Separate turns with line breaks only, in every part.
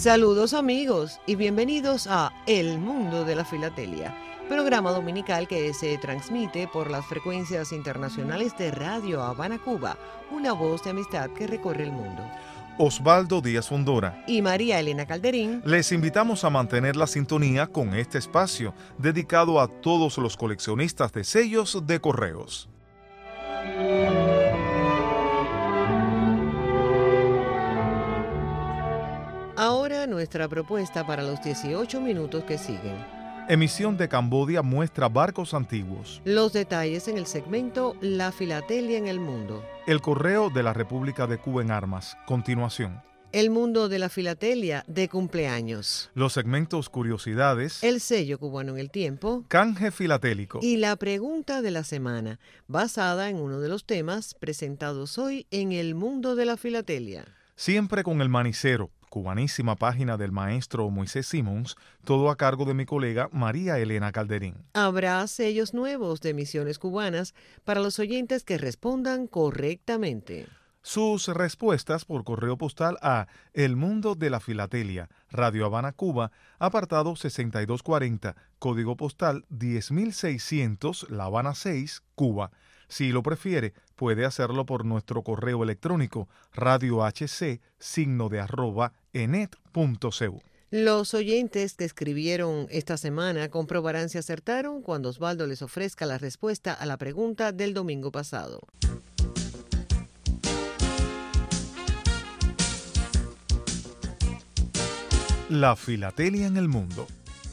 Saludos amigos y bienvenidos a El Mundo de la Filatelia, programa dominical que se transmite por las frecuencias internacionales de Radio Habana, Cuba, una voz de amistad que recorre el mundo.
Osvaldo Díaz Fondora
y María Elena Calderín
les invitamos a mantener la sintonía con este espacio dedicado a todos los coleccionistas de sellos de correos.
Ahora nuestra propuesta para los 18 minutos que siguen.
Emisión de Camboya muestra barcos antiguos.
Los detalles en el segmento La Filatelia en el Mundo.
El correo de la República de Cuba en armas. Continuación.
El Mundo de la Filatelia de cumpleaños.
Los segmentos Curiosidades.
El sello cubano en el tiempo.
Canje filatélico.
Y la pregunta de la semana, basada en uno de los temas presentados hoy en El Mundo de la Filatelia.
Siempre con el manicero. Cubanísima página del maestro Moisés Simons, todo a cargo de mi colega María Elena Calderín.
Habrá sellos nuevos de misiones cubanas para los oyentes que respondan correctamente.
Sus respuestas por correo postal a El Mundo de la Filatelia, Radio Habana, Cuba, apartado 6240, código postal 10600, La Habana 6, Cuba. Si lo prefiere, puede hacerlo por nuestro correo electrónico radiohc@enet.cu.
Los oyentes que escribieron esta semana comprobarán si acertaron cuando Osvaldo les ofrezca la respuesta a la pregunta del domingo pasado.
La filatelia en el mundo.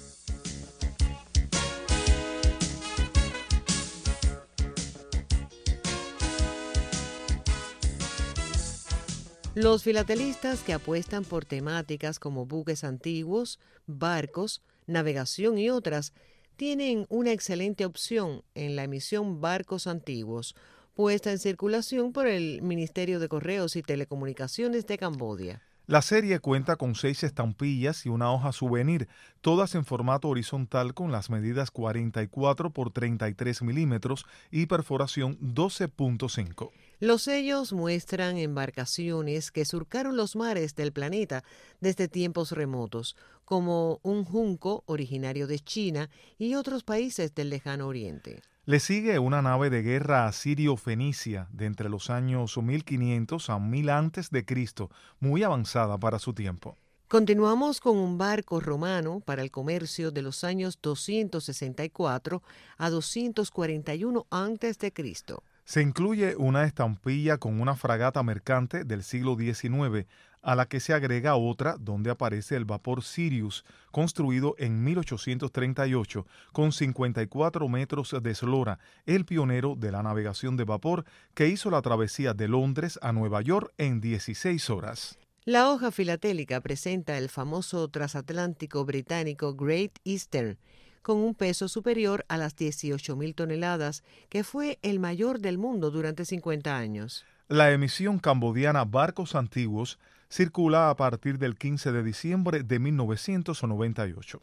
Los filatelistas que apuestan por temáticas como buques antiguos, barcos, navegación y otras, tienen una excelente opción en la emisión Barcos Antiguos, puesta en circulación por el Ministerio de Correos y Telecomunicaciones de Camboya.
La serie cuenta con 6 estampillas y una hoja souvenir, todas en formato horizontal con las medidas 44 por 33 milímetros y perforación 12.5.
Los sellos muestran embarcaciones que surcaron los mares del planeta desde tiempos remotos, como un junco originario de China y otros países del lejano oriente.
Le sigue una nave de guerra asirio-fenicia de entre los años 1500 a 1000 a.C., muy avanzada para su tiempo.
Continuamos con un barco romano para el comercio de los años 264 a 241 a.C.
Se incluye una estampilla con una fragata mercante del siglo XIX, a la que se agrega otra donde aparece el vapor Sirius, construido en 1838 con 54 metros de eslora, el pionero de la navegación de vapor que hizo la travesía de Londres a Nueva York en 16 horas.
La hoja filatélica presenta el famoso transatlántico británico Great Eastern, con un peso superior a las 18.000 toneladas, que fue el mayor del mundo durante 50 años.
La emisión cambodiana Barcos Antiguos circula a partir del 15 de diciembre de 1998.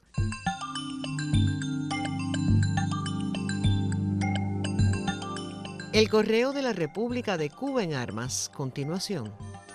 El correo de la República de Cuba en armas. Continuación.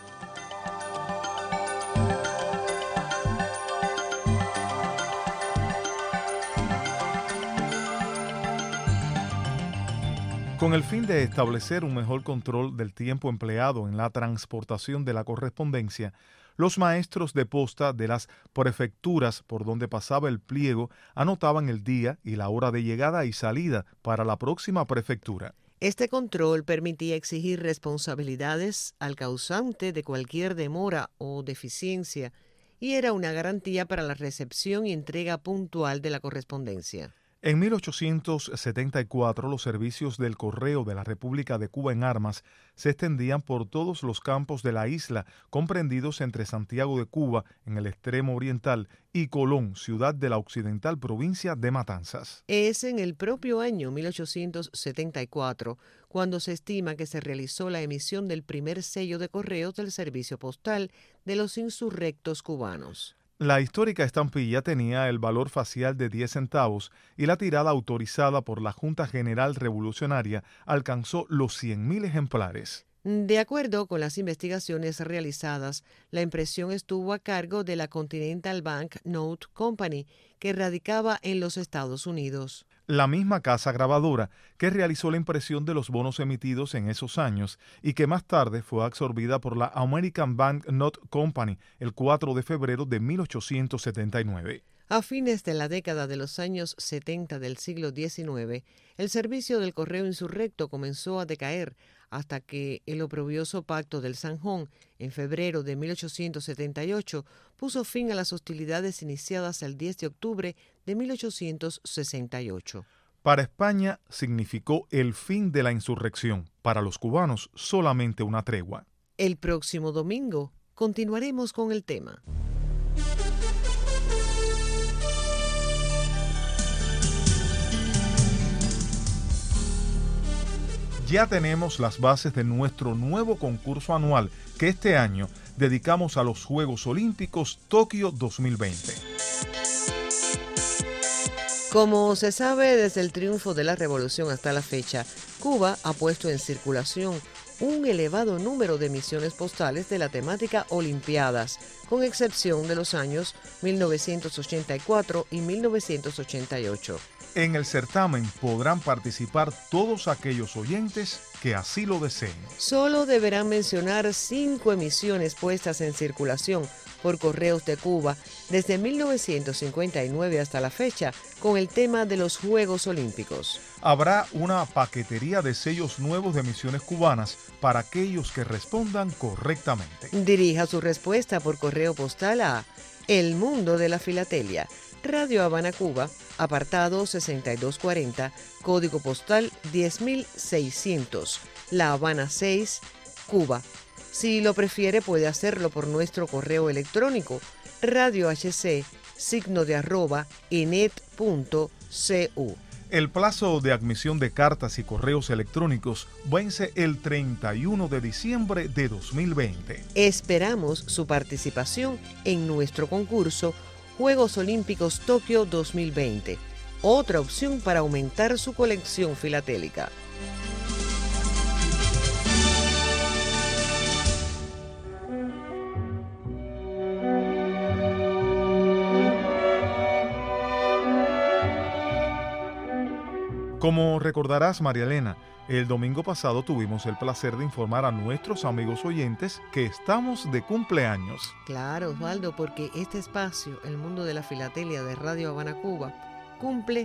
Con el fin de establecer un mejor control del tiempo empleado en la transportación de la correspondencia, los maestros de posta de las prefecturas por donde pasaba el pliego anotaban el día y la hora de llegada y salida para la próxima prefectura.
Este control permitía exigir responsabilidades al causante de cualquier demora o deficiencia y era una garantía para la recepción y entrega puntual de la correspondencia.
En 1874, los servicios del Correo de la República de Cuba en armas se extendían por todos los campos de la isla, comprendidos entre Santiago de Cuba, en el extremo oriental, y Colón, ciudad de la occidental provincia de Matanzas.
Es en el propio año 1874 cuando se estima que se realizó la emisión del primer sello de correos del servicio postal de los insurrectos cubanos.
La histórica estampilla tenía el valor facial de 10 centavos y la tirada autorizada por la Junta General Revolucionaria alcanzó los 100.000 ejemplares.
De acuerdo con las investigaciones realizadas, la impresión estuvo a cargo de la Continental Bank Note Company, que radicaba en los Estados Unidos.
La misma casa grabadora que realizó la impresión de los bonos emitidos en esos años y que más tarde fue absorbida por la American Bank Note Company el 4 de febrero de 1879.
A fines de la década de los años 70 del siglo XIX, el servicio del correo insurrecto comenzó a decaer hasta que el oprobioso Pacto del Zanjón, en febrero de 1878, puso fin a las hostilidades iniciadas el 10 de octubre de 1868.
Para España significó el fin de la insurrección, para los cubanos solamente una tregua.
El próximo domingo continuaremos con el tema.
Ya tenemos las bases de nuestro nuevo concurso anual que este año dedicamos a los Juegos Olímpicos Tokio 2020.
Como se sabe, desde el triunfo de la revolución hasta la fecha, Cuba ha puesto en circulación un elevado número de misiones postales de la temática Olimpiadas, con excepción de los años 1984 y 1988.
En el certamen podrán participar todos aquellos oyentes que así lo deseen.
Solo deberán mencionar 5 emisiones puestas en circulación por correos de Cuba desde 1959 hasta la fecha con el tema de los Juegos Olímpicos.
Habrá una paquetería de sellos nuevos de emisiones cubanas para aquellos que respondan correctamente.
Dirija su respuesta por correo postal a El Mundo de la Filatelia, Radio Habana, Cuba, apartado 6240, código postal 10600, La Habana 6, Cuba. Si lo prefiere, puede hacerlo por nuestro correo electrónico radiohc@enet.cu.
El plazo de admisión de cartas y correos electrónicos vence el 31 de diciembre de 2020.
Esperamos su participación en nuestro concurso Juegos Olímpicos Tokio 2020, otra opción para aumentar su colección filatélica.
Como recordarás, María Elena, el domingo pasado tuvimos el placer de informar a nuestros amigos oyentes que estamos de cumpleaños.
Claro, Osvaldo, porque este espacio, El Mundo de la Filatelia de Radio Habana, Cuba, cumple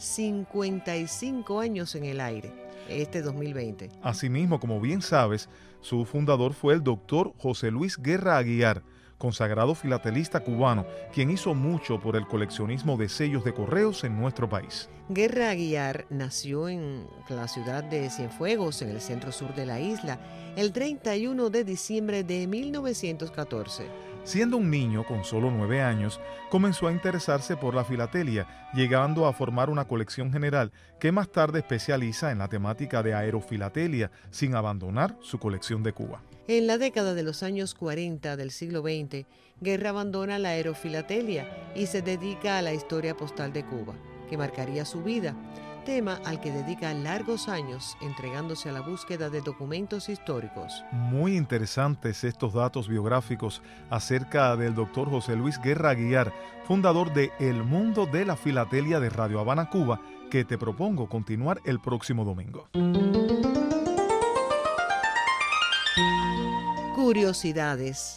55 años en el aire, este 2020.
Asimismo, como bien sabes, su fundador fue el doctor José Luis Guerra Aguiar, consagrado filatelista cubano, quien hizo mucho por el coleccionismo de sellos de correos en nuestro país.
Guerra Aguiar nació en la ciudad de Cienfuegos, en el centro sur de la isla, el 31 de diciembre de 1914.
Siendo un niño con solo 9 años, comenzó a interesarse por la filatelia, llegando a formar una colección general que más tarde especializa en la temática de aerofilatelia, sin abandonar su colección de Cuba.
En la década de los años 40 del siglo XX, Guerra abandona la aerofilatelia y se dedica a la historia postal de Cuba, que marcaría su vida, tema al que dedica largos años entregándose a la búsqueda de documentos históricos.
Muy interesantes estos datos biográficos acerca del doctor José Luis Guerra Aguiar, fundador de El Mundo de la Filatelia de Radio Habana, Cuba, que te propongo continuar el próximo domingo.
Curiosidades.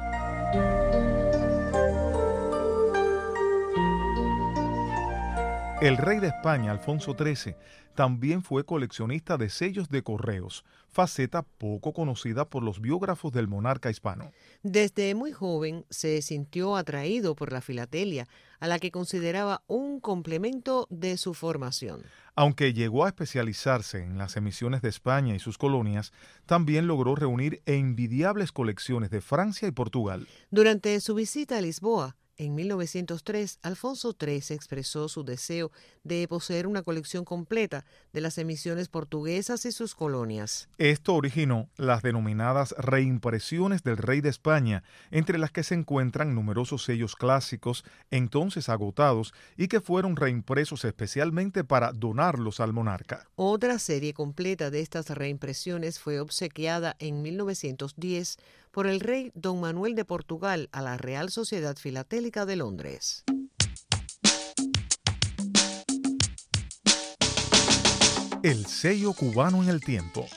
El rey de España, Alfonso XIII, también fue coleccionista de sellos de correos, faceta poco conocida por los biógrafos del monarca hispano.
Desde muy joven se sintió atraído por la filatelia, a la que consideraba un complemento de su formación.
Aunque llegó a especializarse en las emisiones de España y sus colonias, también logró reunir envidiables colecciones de Francia y Portugal.
Durante su visita a Lisboa, En 1903, Alfonso XIII expresó su deseo de poseer una colección completa de las emisiones portuguesas y sus colonias.
Esto originó las denominadas reimpresiones del rey de España, entre las que se encuentran numerosos sellos clásicos, entonces agotados, y que fueron reimpresos especialmente para donarlos al monarca.
Otra serie completa de estas reimpresiones fue obsequiada en 1910 por el rey Don Manuel de Portugal a la Real Sociedad Filatélica de Londres.
El sello cubano en el tiempo.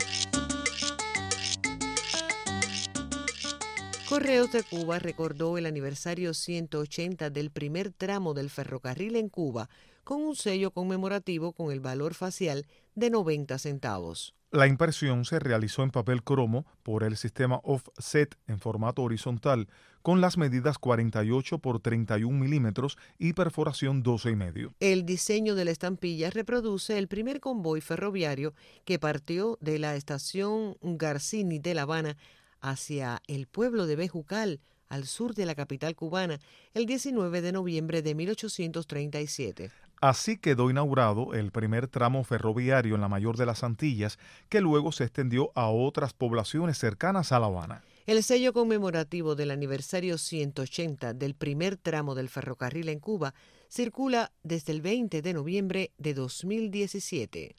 Correos de Cuba recordó el aniversario 180 del primer tramo del ferrocarril en Cuba con un sello conmemorativo con el valor facial de 90 centavos.
La impresión se realizó en papel cromo por el sistema offset en formato horizontal con las medidas 48 por 31 milímetros y perforación 12,5.
El diseño de la estampilla reproduce el primer convoy ferroviario que partió de la estación Garcini de La Habana hacia el pueblo de Bejucal, al sur de la capital cubana, el 19 de noviembre de 1837.
Así quedó inaugurado el primer tramo ferroviario en la mayor de las Antillas, que luego se extendió a otras poblaciones cercanas a La Habana.
El sello conmemorativo del aniversario 180 del primer tramo del ferrocarril en Cuba circula desde el 20 de noviembre de 2017.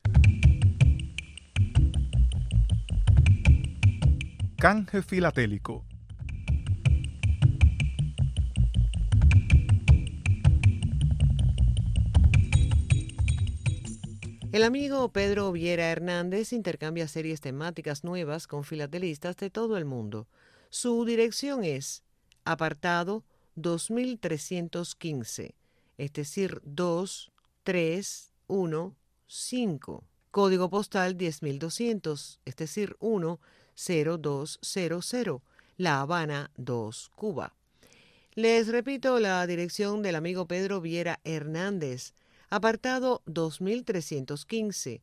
Canje filatélico.
El amigo Pedro Viera Hernández intercambia series temáticas nuevas con filatelistas de todo el mundo. Su dirección es apartado 2315, es decir, 2315. Código postal 10200, es decir, 10200, La Habana 2, Cuba. Les repito la dirección del amigo Pedro Viera Hernández. Apartado 2315,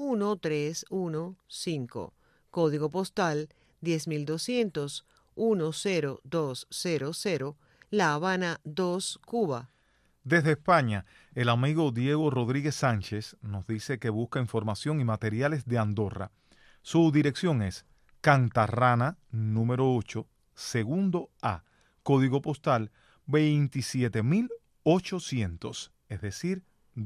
1315, código postal 10200, 10200, La Habana 2, Cuba.
Desde España, el amigo Diego Rodríguez Sánchez nos dice que busca información y materiales de Andorra. Su dirección es Cantarrana, número 8, segundo A, código postal 27800, es decir,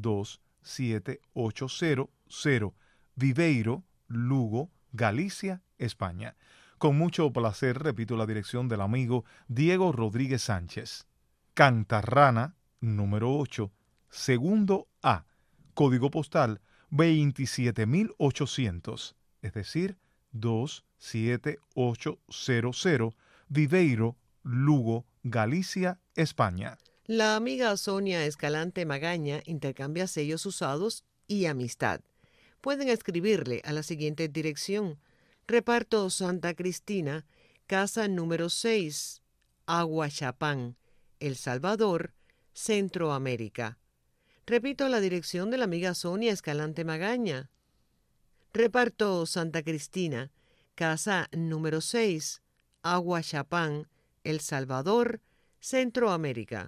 27800, Viveiro, Lugo, Galicia, España. Con mucho placer repito la dirección del amigo Diego Rodríguez Sánchez. Cantarrana, número 8, segundo A, código postal 27800, es decir, 27800, Viveiro, Lugo, Galicia, España.
La amiga Sonia Escalante Magaña intercambia sellos usados y amistad. Pueden escribirle a la siguiente dirección: Reparto Santa Cristina, casa número 6, Aguachapán, El Salvador, Centroamérica. Repito la dirección de la amiga Sonia Escalante Magaña. Reparto Santa Cristina, casa número 6, Aguachapán, El Salvador, Centroamérica.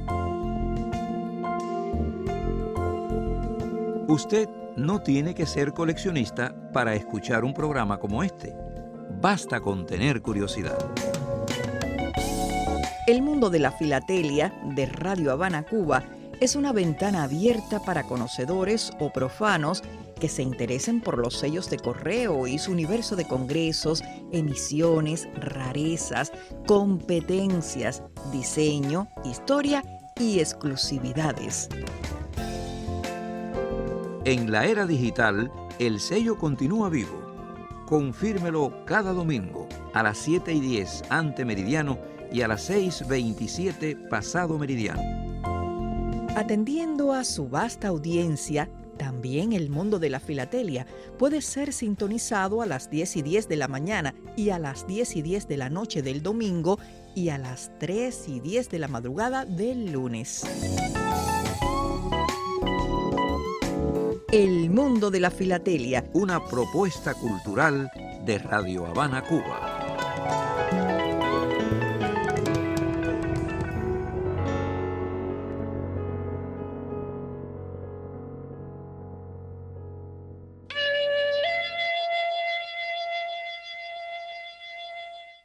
Usted no tiene que ser coleccionista para escuchar un programa como este. Basta con tener curiosidad.
El mundo de la filatelia de Radio Habana, Cuba, es una ventana abierta para conocedores o profanos que se interesen por los sellos de correo y su universo de congresos, emisiones, rarezas, competencias, diseño, historia y exclusividades.
En la era digital, el sello continúa vivo. Confírmelo cada domingo a las 7:10 ante meridiano y a las 6:27 pasado meridiano.
Atendiendo a su vasta audiencia, también el mundo de la filatelia puede ser sintonizado a las 10:10 de la mañana y a las 10:10 de la noche del domingo y a las 3:10 de la madrugada del lunes. El mundo de la filatelia.
Una propuesta cultural de Radio Habana, Cuba.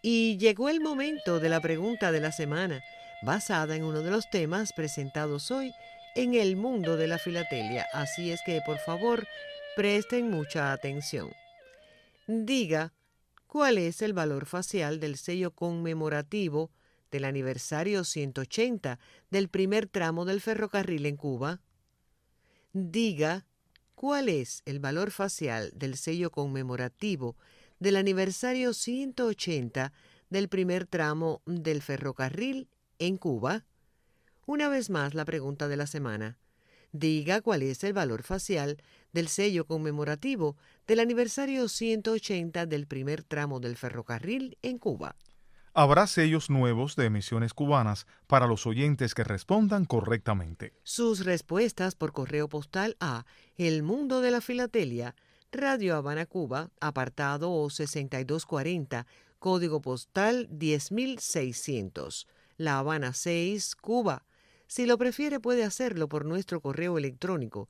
Y llegó el momento de la pregunta de la semana, basada en uno de los temas presentados hoy en el mundo de la filatelia. Así es que, por favor, presten mucha atención. Diga, ¿cuál es el valor facial del sello conmemorativo del aniversario 180 del primer tramo del ferrocarril en Cuba? Diga, ¿cuál es el valor facial del sello conmemorativo del aniversario 180 del primer tramo del ferrocarril en Cuba? Una vez más la pregunta de la semana. Diga cuál es el valor facial del sello conmemorativo del aniversario 180 del primer tramo del ferrocarril en Cuba.
Habrá sellos nuevos de emisiones cubanas para los oyentes que respondan correctamente.
Sus respuestas por correo postal a El Mundo de la Filatelia, Radio Habana, Cuba, apartado 6240, código postal 10600, La Habana 6, Cuba. Si lo prefiere, puede hacerlo por nuestro correo electrónico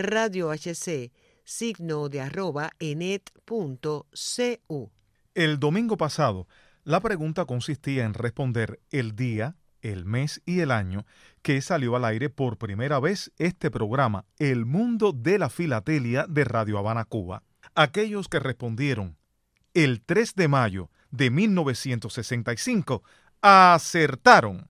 radiohc@enet.cu.
El domingo pasado, la pregunta consistía en responder el día, el mes y el año que salió al aire por primera vez este programa, El Mundo de la Filatelia de Radio Habana, Cuba. Aquellos que respondieron el 3 de mayo de 1965 acertaron.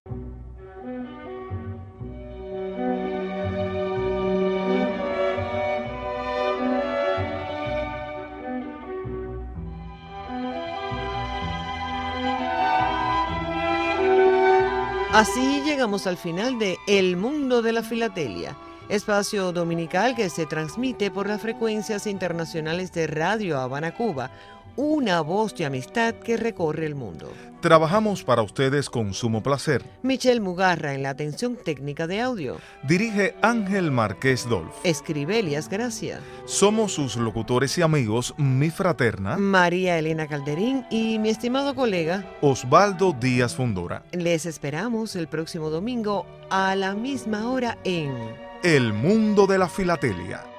Así llegamos al final de El Mundo de la Filatelia, espacio dominical que se transmite por las frecuencias internacionales de Radio Habana, Cuba, una voz de amistad que recorre el mundo.
Trabajamos para ustedes con sumo placer.
Michelle Mugarra en la atención técnica de audio.
Dirige Ángel Márquez Dolf.
Escribe Elías Gracia.
Somos sus locutores y amigos, mi fraterna
María Elena Calderín y mi estimado colega
Osvaldo Díaz Fundora.
Les esperamos el próximo domingo a la misma hora en
El Mundo de la Filatelia.